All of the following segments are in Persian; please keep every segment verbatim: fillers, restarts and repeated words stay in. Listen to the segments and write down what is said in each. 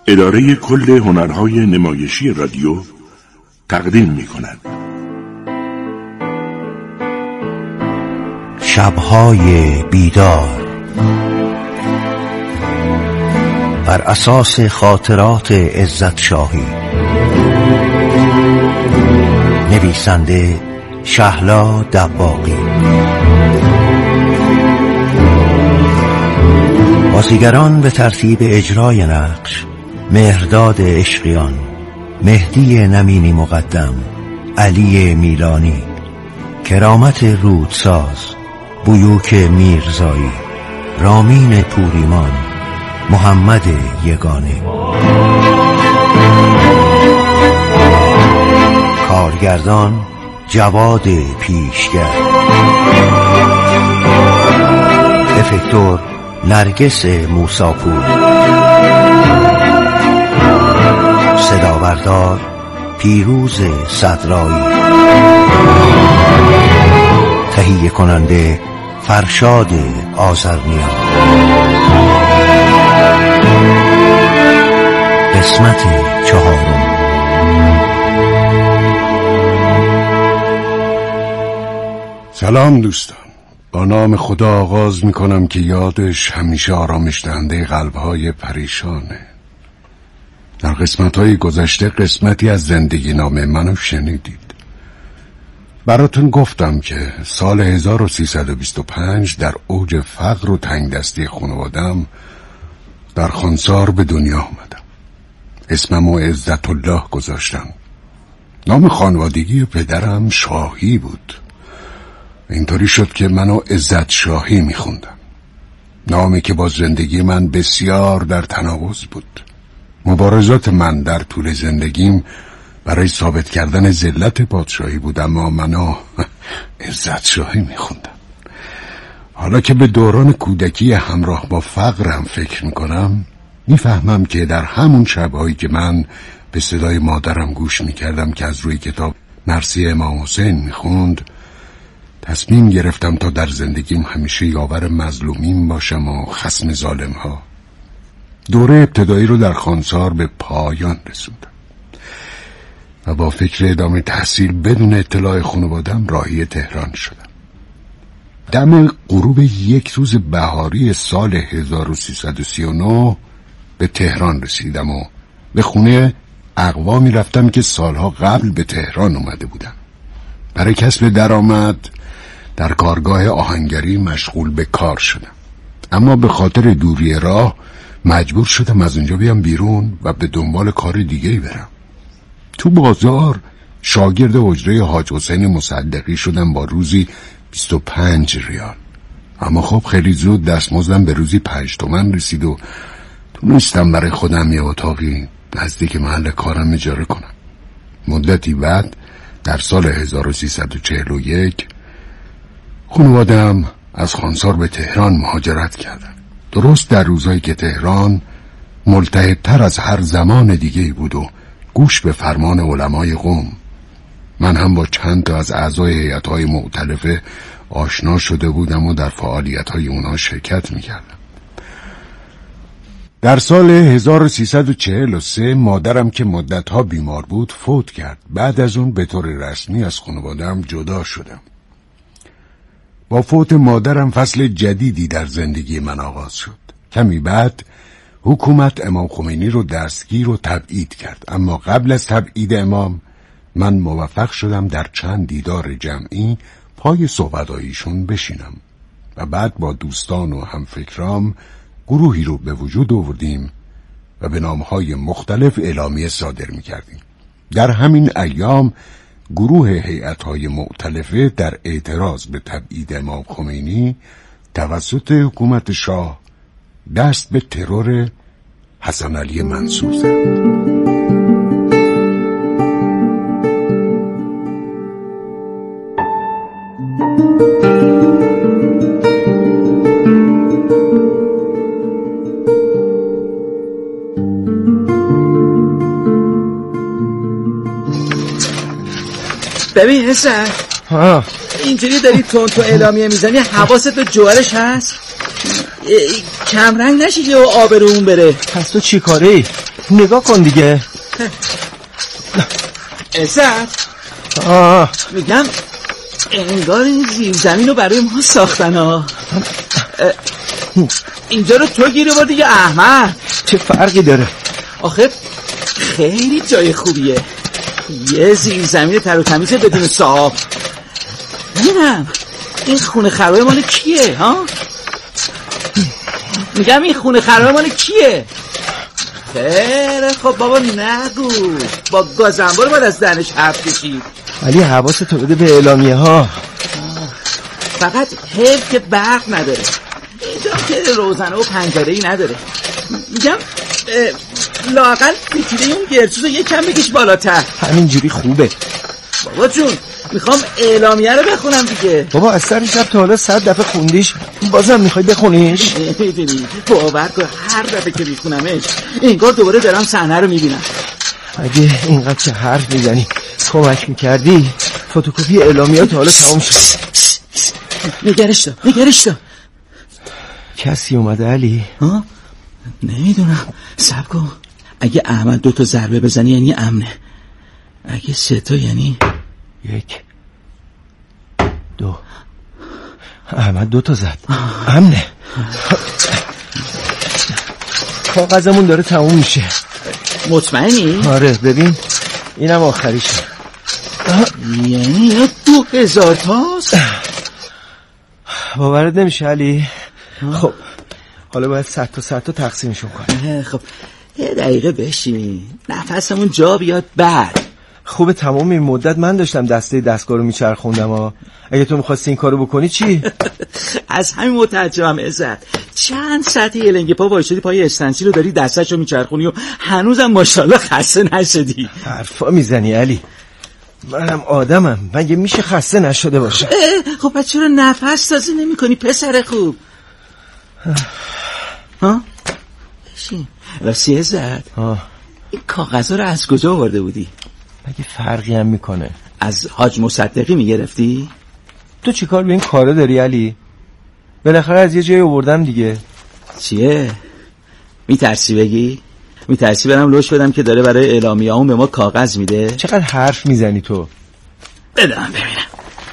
اداره کل هنرهای نمایشی رادیو تقدیم می کند. شب‌های بیدار بر اساس خاطرات عزت شاهی. نویسنده شهلا دباغی. بازیگران به ترتیب اجرای نقش: مهرداد عشقیان، مهدی نمینی مقدم، علی میلانی، کرامت رودساز، بیوک میرزایی، رامین پوریمان، محمد یگانه. کارگردان جواد پیشگر. افکتور نرگس موساپور. صداوردار پیروز صدرایی. تهیه کننده فرشاد آذرنیا. قسمت چهارم. سلام دوستان، با نام خدا آغاز میکنم که یادش همیشه آرامش دهنده قلبهای پریشانه. در قسمت‌های گذشته قسمتی از زندگی نامه منو شنیدید. براتون گفتم که سال هزار و سیصد و بیست و پنج در اوج فقر و تنگ دستی خانواده‌ام در خانسار به دنیا آمدم. اسممو عزت الله گذاشتم. نام خانوادگی پدرم شاهی بود. اینطوری شد که منو عزت شاهی میخوندم، نامی که با زندگی من بسیار در تناقض بود. مبارزات من در طول زندگیم برای ثابت کردن ذلت پادشاهی بود، اما منو عزت شاهی میخوندم. حالا که به دوران کودکی همراه با فقرم فکر میکنم، میفهمم که در همون شبهایی که من به صدای مادرم گوش میکردم که از روی کتاب مرثیه امام حسین میخوند، تصمیم گرفتم تا در زندگیم همیشه یاور مظلومین باشم و خصم ظالم ها. دوره ابتدایی رو در خانسار به پایان رسوندم و با فکر ادامه تحصیل بدون اطلاع خانواده‌ام راهی تهران شدم. دم غروب یک روز بهاری سال هزار و سیصد و سی و نه به تهران رسیدم و به خونه اقوامی رفتم که سالها قبل به تهران اومده بودم. برای کسب درآمد در کارگاه آهنگری مشغول به کار شدم، اما به خاطر دوری راه مجبور شدم از اونجا بیام بیرون و به دنبال کار دیگه‌ای برم. تو بازار شاگرد حجره حاج حسین مصدقی شدم با روزی بیست و پنج ریال، اما خب خیلی زود دستمزدم به روزی پنج تومن رسید و تونستم برای خودم یه اتاقی نزدیک محل کارم اجاره کنم. مدتی بعد در سال هزار و سیصد و چهل و یک خانواده‌ام از خانسار به تهران مهاجرت کردن. درست در روزایی که تهران ملتهب‌تر از هر زمان دیگه‌ای بود و گوش به فرمان علمای قم. من هم با چند تا از اعضای هیئت‌های مؤتلفه آشنا شده بودم و در فعالیت‌های اونا شرکت می‌کردم. در سال هزار و سیصد و چهل و سه مادرم که مدت‌ها بیمار بود فوت کرد. بعد از اون به طور رسمی از خانواده‌ام جدا شدم. با فوت مادرم فصل جدیدی در زندگی من آغاز شد. کمی بعد حکومت امام خمینی رو دستگیر و تبعید کرد، اما قبل از تبعید امام من موفق شدم در چند دیدار جمعی پای صحبت‌هایشون بشینم و بعد با دوستان و همفکرام گروهی رو به وجود آوردیم و به نامهای مختلف اعلامیه صادر می‌کردیم. در همین ایام گروه هیئت‌های مؤتلفه در اعتراض به تبعید امام خمینی توسط حکومت شاه دست به ترور حسن علی منصور زد. ببین حسن، ها اینجوری داری تون تو اعلامیه میزنی، حواست به جوهرش هست؟ کمرنگ نشی و آبرومون بره. پس تو چی کاری؟ نگاه کن دیگه. عزت آه میگم انگار این زیرزمین رو برای ما ساختن ها. اینجا رو تو گیره بردی یا احمد؟ چه فرقی داره؟ آخه خیلی جای خوبیه، یه زیرزمین تر و تمیز بدون صاحب. ببینم این خونه خرابه مال کیه ها؟ میگم این خونه خرابه مال کیه؟ خیره خب بابا نگو، با گازنبار باید از دهنش حرف کشید. علی حواستو بده به اعلامیه ها. فقط حیف که برق نداره اینجا، که روزنه و پنجره‌ای نداره. میگم لااقل پیچیده اون گرچوزو یکم بکش بالاتر. همینجوری خوبه بابا جون. میخوام اعلامیه رو بخونم دیگه. بابا از سر شب تا حالا صد دفعه خوندیش، بازم میخوای بخونیش؟ ببینی باور کن هر دفعه که میخونمش انگار دوباره دارم صحنه رو میبینم. اگه اینقدر که حرف میزنی کمک میکردی فتوکپی اعلامیات حالا تمام شد. نگرش دار نگرش دار. کسی اومده علی؟ ها؟ نمیدونم، صبر کن. اگه احمد دو تا ضربه بزنی یعنی امنه، اگه سه تا یعنی یک دو. احمد دو تا زد، امنه. کاغذمون داره تموم میشه. مطمئنی؟ آره ببین اینم آخریشه. یعنی دو هزار تاست؟ باورت نمیشه علی؟ خب حالا باید صد تا صد تا تقسیمشون کنیم. خب یه دقیقه بشین نفسمون جا بیاد. بعد خوبه تمام این مدت من داشتم دسته دستگاه رو میچرخوندم ها. اگه تو میخواستی این کارو بکنی چی؟ از همین متعجبم عزت. چند ساعت یه لنگه پا وایسادی پای استنسیل رو داری دستشو میچرخونی و هنوزم ماشاءالله خسته نشدی. حرفا میزنی علی؟ منم آدمم، مگه میشه خسته نشده باشم؟ خب پس چرا نفس تازه نمی کنی پسر خوب؟ ها؟ بشین. راستی عزت ها، این کاغذها رو از کجا آورده بودی؟ مگه فرقی هم میکنه؟ از حاج مصدقی میگرفتی؟ تو چیکار به این کارا داری علی؟ بالاخره از یه جایی آوردم دیگه. چیه؟ میترسی بگی؟ میترسی برم لوش بدم که داره برای اعلامیه همون به ما کاغذ میده؟ چقدر حرف میزنی تو؟ بدم ببینم.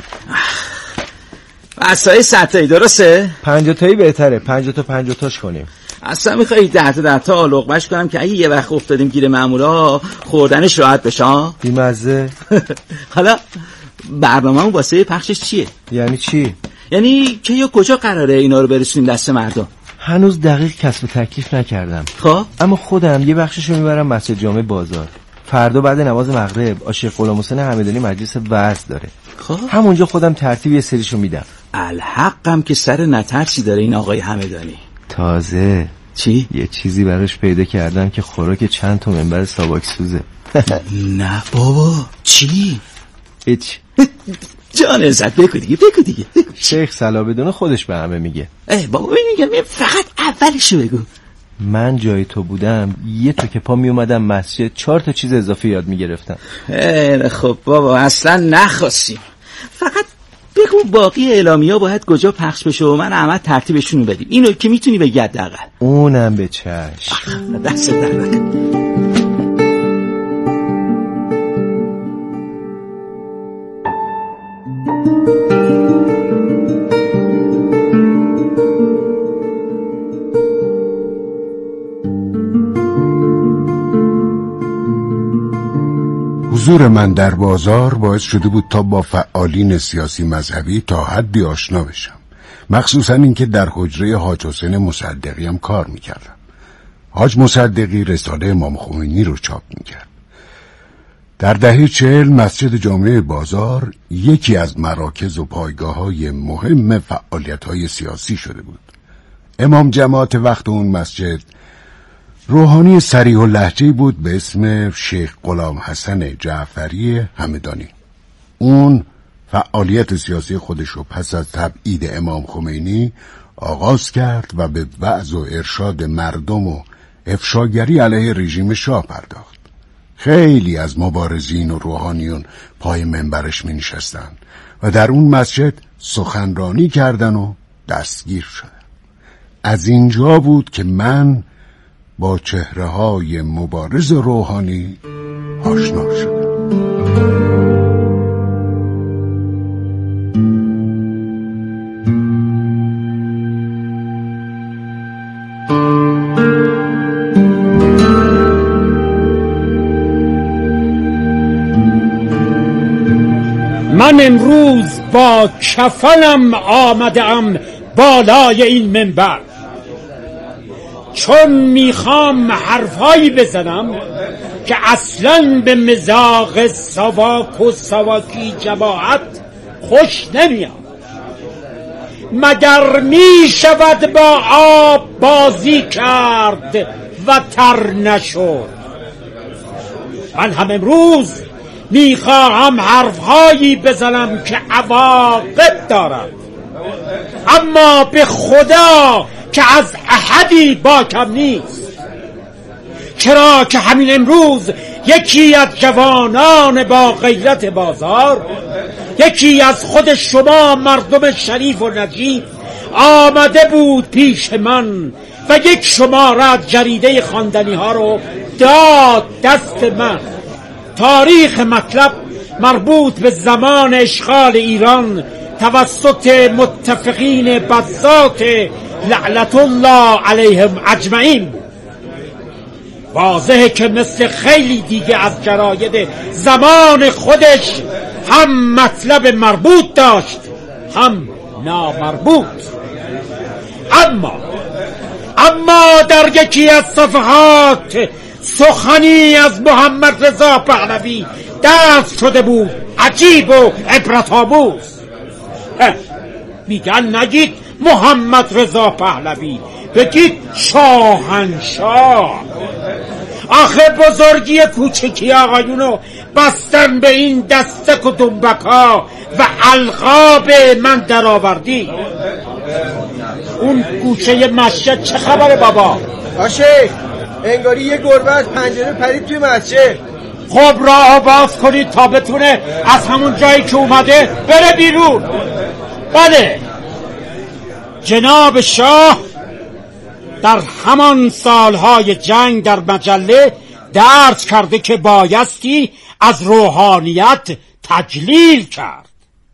بسای صد تایی درسته؟ پنجاه تایی بهتره، پنجاه تا پنجاه تاش کنیم. اصلا میخوایی ده تا ده تا لقمه‌اش کنم که اگه یه وقت افتادیم گیر مامورا خوردنش راحت بشه؟ بی‌مزه. حالا برنامه‌مون واسه پخشش چیه؟ یعنی چی؟ یعنی که یا کجا قراره اینا رو برسونیم دست مردم؟ هنوز دقیق کسب تکلیف نکردم. خب اما خودم یه بخششو میبرم مسجد جامع بازار. فردا بعد نماز مغرب عاشق غلام حسین همدانی مجلس وعظ داره. خب همونجا خودم ترتیب یه سریشو میدم. الحقم که سر نترسی داره این آقای همدانی. تازه چی؟ یه چیزی براش پیدا کردم که خوراک چند تا منبر ساواک سوزه. نه بابا چی؟ هیچ. جان عزت بگو دیگه بگو دیگه بگو. شیخ صلابدون خودش به همه میگه. ای بابا میگم فقط اولشو بگو. من جای تو بودم یه تو که پا می اومدم مسجد چهار تا چیز اضافه یاد میگرفتم. ای خب بابا اصلا نخواستیم، فقط بگو باقی اعلامیه‌ها باید کجا پخش بشه و من احمد ترتیبشون رو بدیم. اینو که میتونی بگی حداقل. اونم به چشم. دست در نکنه. حضور من در بازار باعث شده بود تا با فعالین سیاسی مذهبی تا حدی آشنا بشم، مخصوصا اینکه در حجره حاج حسین مصدقی هم کار میکردم. حاج مصدقی رساله امام خمینی رو چاپ میکرد. در دهه چهل مسجد جامع بازار یکی از مراکز و پایگاه های مهم فعالیت های سیاسی شده بود. امام جماعت وقت اون مسجد روحانی صریح اللهجه‌ای بود به اسم شیخ غلام حسن جعفری همدانی. اون فعالیت سیاسی خودش رو پس از تبعید امام خمینی آغاز کرد و به وعظ و ارشاد مردم و افشاگری علیه رژیم شاه پرداخت. خیلی از مبارزین و روحانیون پای منبرش می نشستن و در اون مسجد سخنرانی کردن و دستگیر شدن. از اینجا بود که من با چهره های مبارز روحانی آشنا شدم. من امروز با کفنم آمدم بالای این منبر، چون میخوام حرفایی بزنم که اصلاً به مذاق سواک و سواکی جماعت خوش نمیاد. مگر میشود با آب بازی کرد و تر نشد؟ من هم امروز میخواهم حرفهایی بزنم که عواقب دارد، اما به خدا که از احدی باکم نیست. چرا که همین امروز یکی از جوانان با غیرت بازار، یکی از خود شما مردم شریف و نجیب آمده بود پیش من و یک شماره از جریده خواندنی ها رو داد دست من. تاریخ مطلب مربوط به زمان اشغال ایران توسط متفقین بذات لعنت الله علیهم اجمعین. واضحه که مثل خیلی دیگه از جراید زمان خودش هم مطلب مربوط داشت هم نامربوط. اما اما در یکی از صفحات سخنی از محمد رضا پهلوی دست شده بود عجیب و عبرت‌آموز. میگن نگید محمد رضا پهلوی، بگید شاهنشاه. آخه بزرگی کوچکی آقایونو بستن به این دستک و دنبک ها و القاب من در آوردی. اون گوشه مسجد چه خبره بابا؟ آشه انگاری یه گربه از پنجره پرید توی مسجد. خب راه باز کنید تا بتونه از همون جایی که اومده بره بیرون. بله، جناب شاه در همان سالهای جنگ در مجله درس کرده که بایستی از روحانیت تجلیل کرد.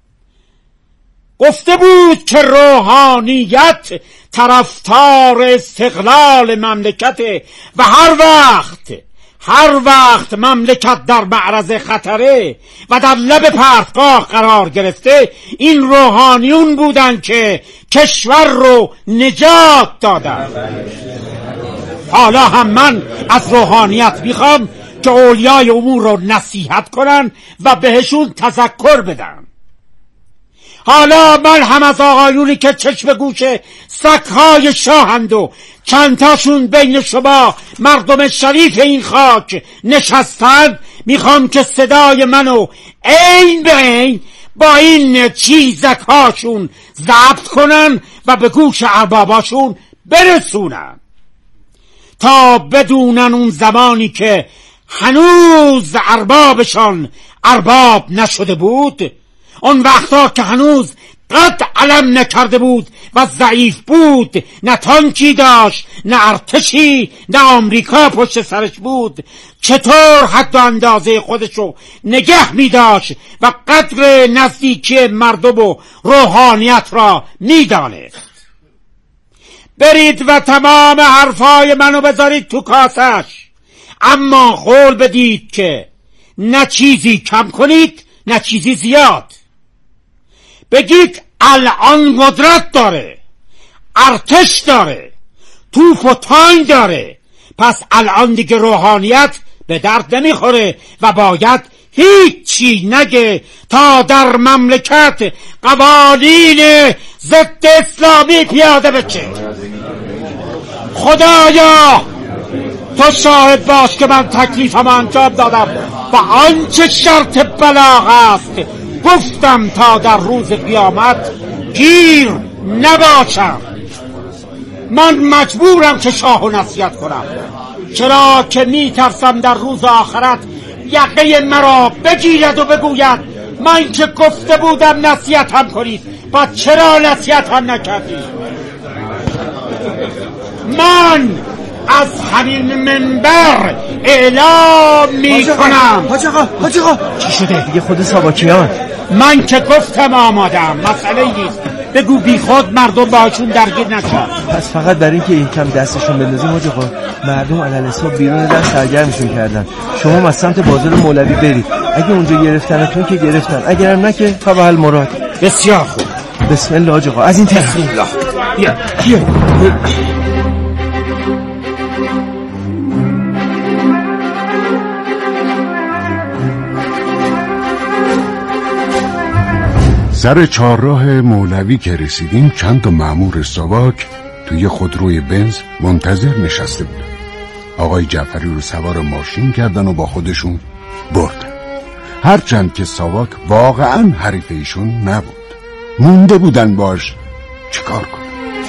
گفته بود که روحانیت طرفدار استقلال مملکته و هر وقت هر وقت مملکت در معرض خطره و در لب پرتگاه قرار گرفته، این روحانیون بودن که کشور رو نجات دادن. حالا هم من از روحانیت میخوام که اولیای امور رو نصیحت کنن و بهشون تذکر بدن. حالا من هم از آقایونی که چشم گوش سگ‌های شاهند و چندتاشون بین شما مردم شریف این خاک نشستن میخوام که صدای منو عین به عین با این چیزک هاشون ضبط کنن و به گوش ارباباشون برسونن تا بدونن اون زمانی که هنوز اربابشان ارباب نشده بود، اون وقتا که هنوز قد علم نکرده بود و ضعیف بود، نه تانکی داشت نه ارتشی نه آمریکا پشت سرش بود، چطور حد و اندازه خودشو نگه می داشت و قدر نزدیکی مردم و روحانیت را می دانست. برید و تمام حرفای منو بذارید تو کاسش، اما قول بدید که نه چیزی کم کنید نه چیزی زیاد. بگید الان قدرت داره، ارتش داره، توپ و تانک داره، پس الان دیگه روحانیت به درد نمیخوره و باید هیچی نگه تا در مملکت قوانین ضد اسلامی پیاده بشه. خدایا تو شاهد باش که من تکلیفم انجام دادم و آنچه شرط بلاغ است گفتم تا در روز قیامت گیر نباشم. من مجبورم که شاهو نصیحت کنم، چرا که می ترسم در روز آخرت یقه مرا بگیرد و بگوید من که گفته بودم نصیحت هم کنید، بعد چرا نصیحت هم نکردید؟ من از همین منبر اعلام میکنم. حاج آقا حاج آقا چی شده؟ دیگه خود ساواکیان. من که گفتم آمادم، مسئله نیست. بگو بی خود مردم باشون درگیر نشن. پس فقط برای اینکه این کم دستشون بندازیم حاج آقا، مردم علل حساب بیرون در سرگرمشون کردن. شما از سمت بازار مولوی برید، اگه اونجا گرفتنتون که گرفتن، اگرم نه که فبحل مراد. بسیار خوب. بسم الله حاج آقا. از این طرف. بسم الله. بیا بیا. سر چهارراه مولوی که رسیدیم چند تا مأمور ساواک توی خودروی بنز منتظر نشسته بودن. آقای جعفری رو سوار ماشین کردن و با خودشون بردن. هرچند که ساواک واقعا حریف ایشون نبود، مونده بودن باش چیکار کنن.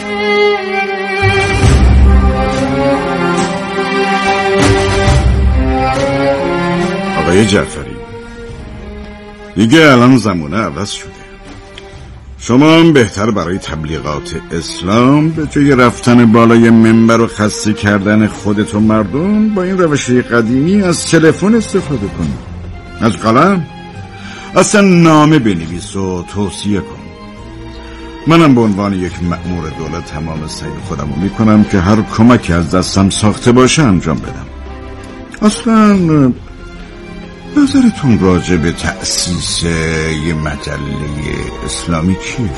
آقای جعفری، دیگه الان زمانه عوض شده. شما هم بهتر برای تبلیغات اسلام به جای رفتن بالای منبر و خسته کردن خودت و مردم با این روش قدیمی از تلفن استفاده کنید. از قلم اصلا نامه بنویس و توصیه کن. منم به عنوان یک مأمور دولت تمام سعی خودمو میکنم که هر کمکی از دستم ساخته باشه انجام بدم. اصلا نظرتون راجع به تأسیس یه مجله اسلامی چیه؟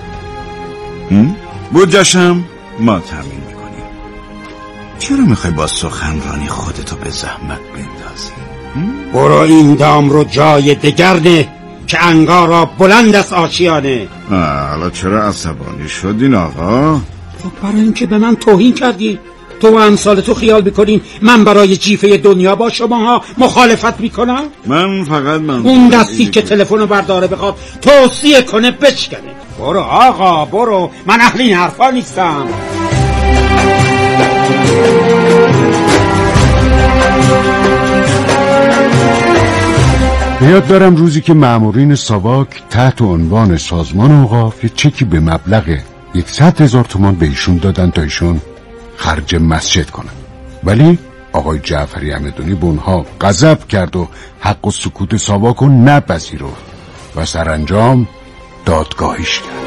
بودجه‌شم ما تامین میکنیم. چرا میخوای با سخنرانی خودتو به زحمت بندازی؟ برو این دام رو جای دگر نه که انگارا بلند است آشیانه. حالا چرا عصبانی شدین آقا؟ خب برای اینکه به من توهین کردی. تو و امثال تو خیال بکنین من برای جیفه دنیا با شماها مخالفت میکنم؟ من فقط من اون دستی که تلفن رو برداره بخواد توصیه کنه بشکنه. برو آقا برو، من اهل این حرفا نیستم. بیاد دارم روزی که مامورین ساواک تحت عنوان سازمان اوقاف یه چکی به مبلغ یکصد هزار تومان به ایشون دادن تا ایشون خرج مسجد کنن، ولی آقای جعفری همدانی به اونها غضب کرد و حق و سکوت ساواک رو نپذیرفت و سرانجام دادگاهیش کرد.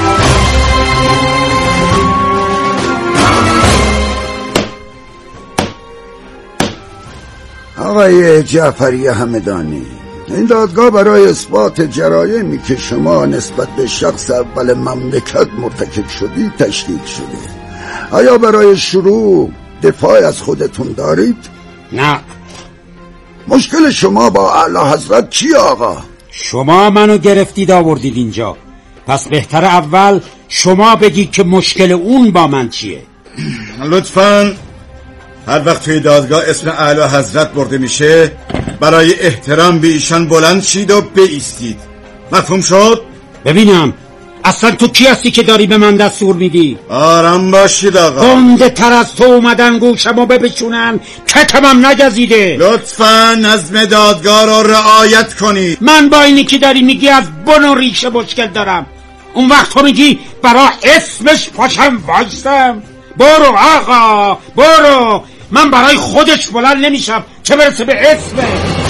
آقای جعفری همدانی، این دادگاه برای اثبات جرایمی که شما نسبت به شخص اول مملکت مرتکب شدی تشکیل شده. آیا برای شروع دفاع از خودتون دارید؟ نه. مشکل شما با اعلی حضرت چی آقا؟ شما منو گرفتید آوردید اینجا، پس بهتر اول شما بگید که مشکل اون با من چیه. لطفاً هر وقت توی دادگاه اسم اعلی حضرت برده میشه برای احترام به ایشان بلند شید و بایستید. مفهوم شد؟ ببینم اصلا تو کی هستی که داری به من دستور میدی؟ آرام باشید آقا. گنده تر از تو اومدن گوشمو بپیچونن، کتمم نگزیده. لطفاً نظم دادگاه رو رعایت کنید. من با اینی که داری میگی از بن و ریشه مشکل دارم، اون وقت تو میگی برای اسمش پاشم وایسم؟ برو آقا برو، من برای خودش بلند نمیشم چه برسه به اسمش.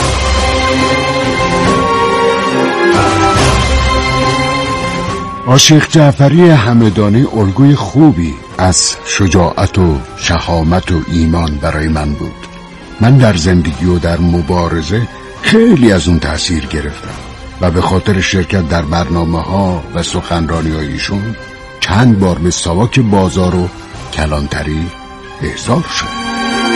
آشیخ جعفری همدانی الگوی خوبی از شجاعت و شهامت و ایمان برای من بود. من در زندگی و در مبارزه خیلی از اون تأثیر گرفتم و به خاطر شرکت در برنامه ها و سخنرانی هایشون چند بار به ساواک بازار و کلانتری احضار شد.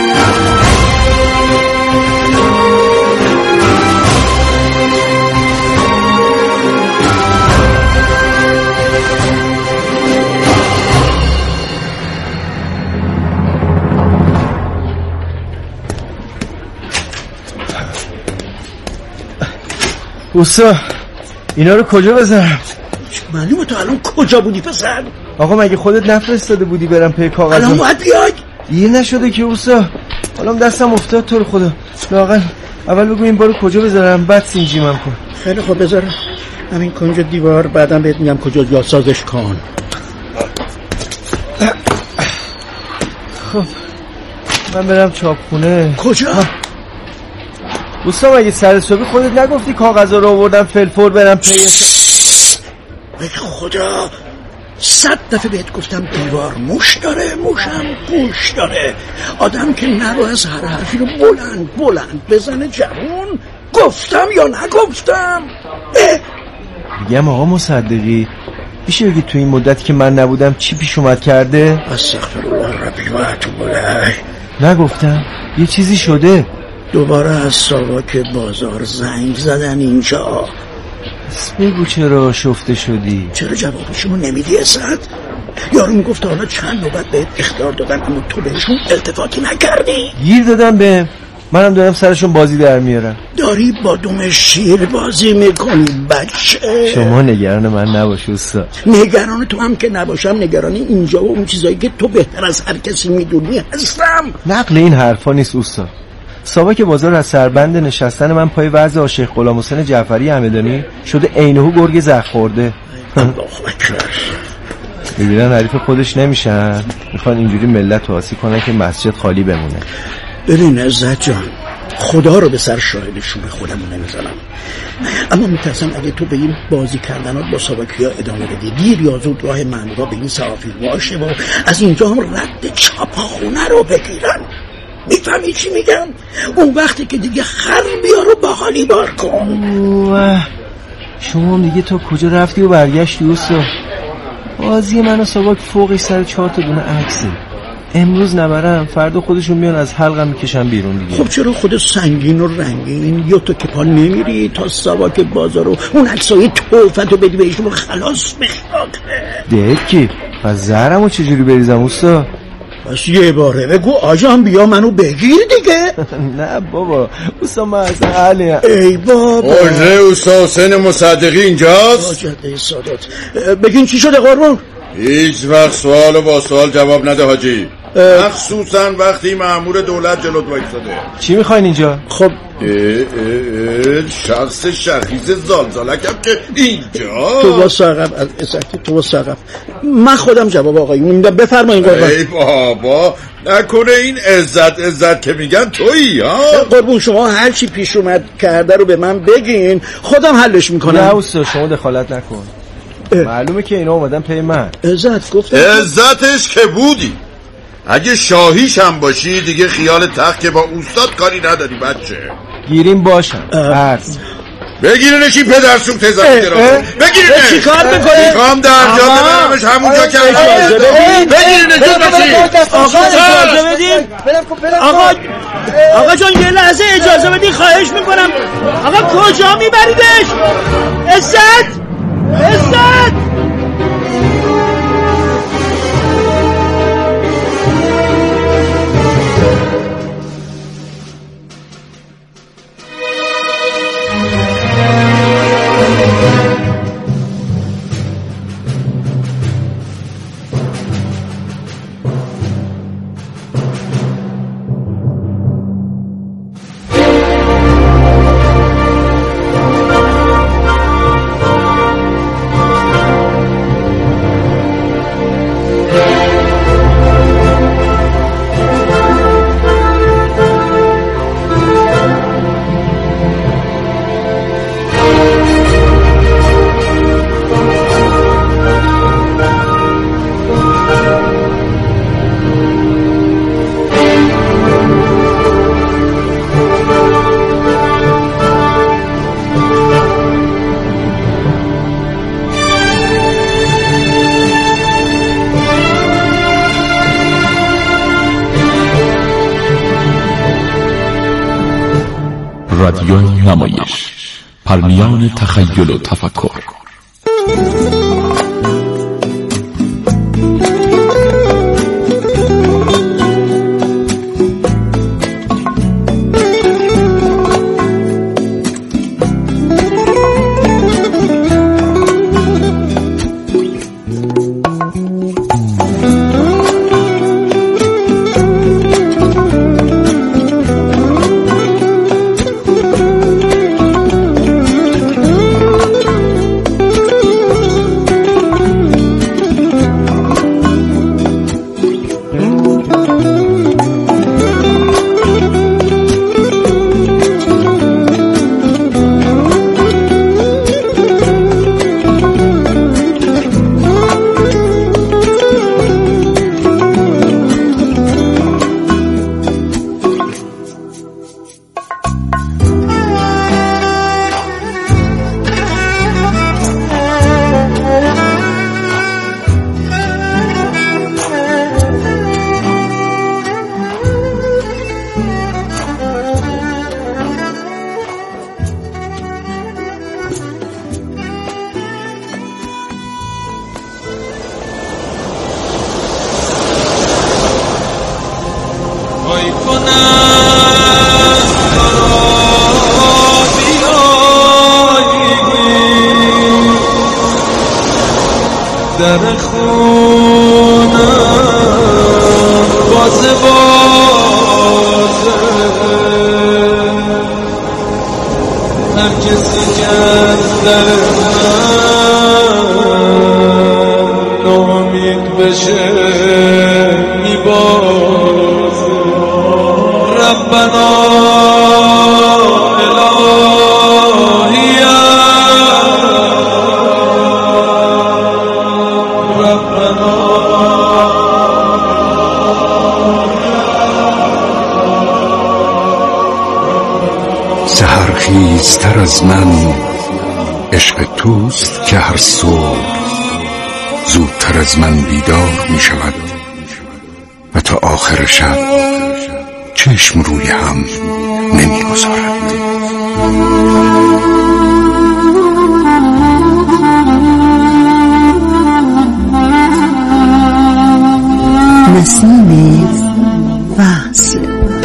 اوستا اینا رو کجا بذارم؟ معلومه تو الان کجا بودی پسر؟ آقا مگه خودت نفرستاده بودی برم پی کاغذ؟ الان باید بیای. دیگه نشده که اوستا، حالا دستم افتاد تو رو خدا. لااقل اول بگو این بارو کجا بذارم بعد سینجیمم کن. خیلی خوب بذارم همین کنج دیوار، بعدم بهت میگم کجا جاسازش کن. خب من برم چاپخونه. کجا؟ دوستان اگه سر صبحی خودت نگفتی کاغذ رو آوردم فلفور برم پیش؟ ای خدا، صد دفعه بهت گفتم دیوار موش داره، موشم گوش داره. آدم که نباید هر حرفی رو بلند بلند بزنه. جوون گفتم یا نگفتم؟ میگم آقا مصدقی میشه بگی تو این مدتی که من نبودم چی پیش اومد کرده؟ استغفرالله ربی و اتوب الیه. نگفتم یه چیزی شده. دوباره از ساواک بازار زنگ زدن اینجا. بگو چرا شفته شدی؟ چرا جوابشونو نمیدی اسد؟ یارو میگفت حالا چند نوبت بهت اخطار دادن اما تو بهشون التفاتی نکردی. گیر دادم به منم دارم سرشون بازی در میارم. داری با دوم شیر بازی میکنی بچه. شما نگران من نباش استاد. نگران تو هم که نباشم نگرانی اینجا و اون چیزایی که تو بهتر از هر کسی میدونی هستم. نقل این حرفا نیست استاد. ساواک بازار از سربند نشستن من پای وضع آشیخ غلام حسین جعفری همدانی شده عینه‌هو گرگ زخم خورده. الله اکبر. میگیرن حریف خودش نمیشن، میخوان اینجوری ملت واسی کنن که مسجد خالی بمونه. ببین عزت جان، خدا رو به سر شاهدشون خودمون نمیزنم، اما میترسم اگه تو به این بازی کردنات با ساواکیا ادامه بدی دیر یا زود راه مامورا به این صحافی واشه و از اینجا هم رد چاپاخونه رو بگیرن. میفهمی چی میگم؟ اون وقتی که دیگه خر بیار و باحالی بار کن. اوه شما دیگه تا کجا رفتی و برگشتی استاد؟ بازی من و ساواک فوقش سر چهار تا دونه عکسه. امروز نبرم فردا خودشون میان از حلقم میکشن بیرون دیگه. خب چرا خود سنگین و رنگین یا تو که پا نمیری تا ساواک بازار رو اون عکسای توفتو بدی بهشون خلاص بخاطره دکی پس زهرمو چجوری بریزم استاد؟ بس یه باره بگو آجام بیا منو بگیر دیگه. نه بابا استاد من از اهلیم. ای بابا عرضه استاد حسین مصدقی اینجاست؟ آجاده سادات بگین چی شده قربون؟ هیچ وقت سوال با سوال جواب نده حاجی، مخصوصا وقتی مأمور دولت جلوت وایساده. چی میخواین اینجا؟ خب اه اه اه شخص شخیص زالزالکم که اینجا تو با ساقب از اسکی تو با ساقب من خودم جواب آقایون میدم. بفرمایید قربان. ای بابا نکنه این عزت عزت که میگن تویی ها؟ قربون شما هر چی پیش اومد کرده رو به من بگین خودم حلش میکنم. نه استاد شما دخالت نکن. معلومه که اینا اومدن پی من. عزت گفتم عزتش که بودی، اگه شاهیش هم باشی دیگه خیال تخت که با استاد کاری نداری بچه. گیریم باشم عرض بگیرنش این پدرسوک تزاری درازه بگیرنش. چی کار میکنه؟ میخوام در جا ببرمش همونجا که بگیرنش بگیرنش. آقا اجازه بدین. آقا آقا جان یه لحظه اجازه بدین خواهش میکنم. آقا کجا میبریدش؟ عزت عزت رادیوی نمایش، پرمیان تخیل و تفکر. هر کسی که از در من ناامید بشه میبازه. ربنا الهی ربنا سحرخیزتر از من عشق توست که هر صبح زودتر از من بیدار می شود و تا آخر شب چشم روی هم نمی گذارد. نسیم وصل.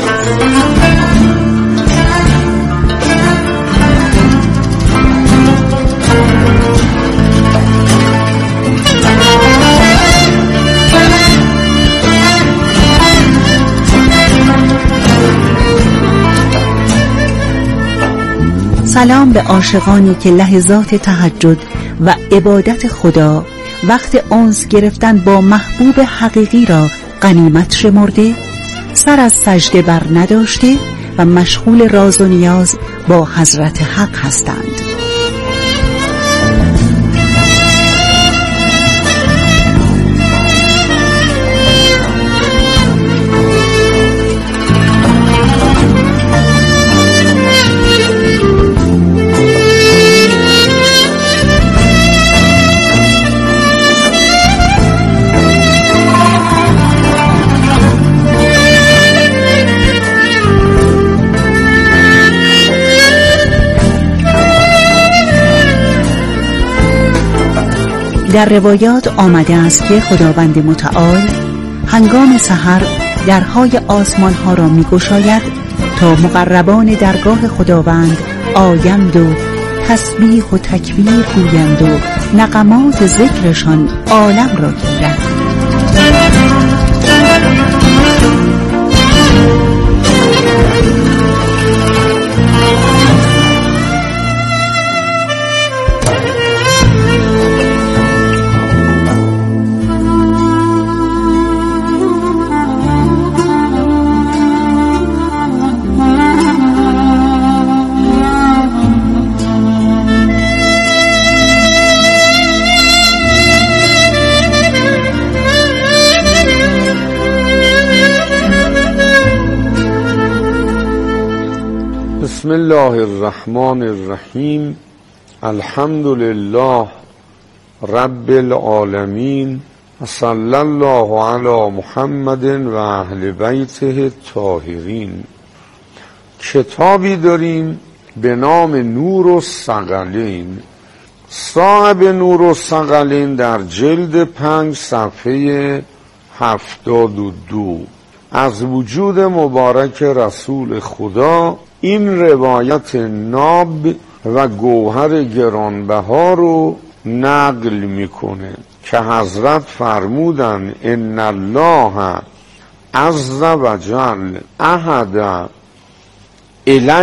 سلام به عاشقانی که لحظات تهجد و عبادت خدا، وقت انس گرفتن با محبوب حقیقی را غنیمت شمرده، سر از سجده بر نداشته و مشغول راز و نیاز با حضرت حق هستند. در روایات آمده است که خداوند متعال هنگام سحر درهای آسمان ها را می گشاید تا مقربان درگاه خداوند آیند و تسبیح و تکبیر گویند و نغمات ذکرشان عالم را گیرد. بسم الله الرحمن الرحیم. الحمد لله رب العالمین و صلی الله علی محمد و اهل بیته الطاهرین. کتابی داریم به نام نور الثقلین. صاحب نور الثقلین در جلد پنج صفحه هفتاد و دو از وجود مبارک رسول خدا این روایت ناب و گوهر گرانبها رو نقل میکنه که حضرت فرمودن ان الله عز و جل اهد الی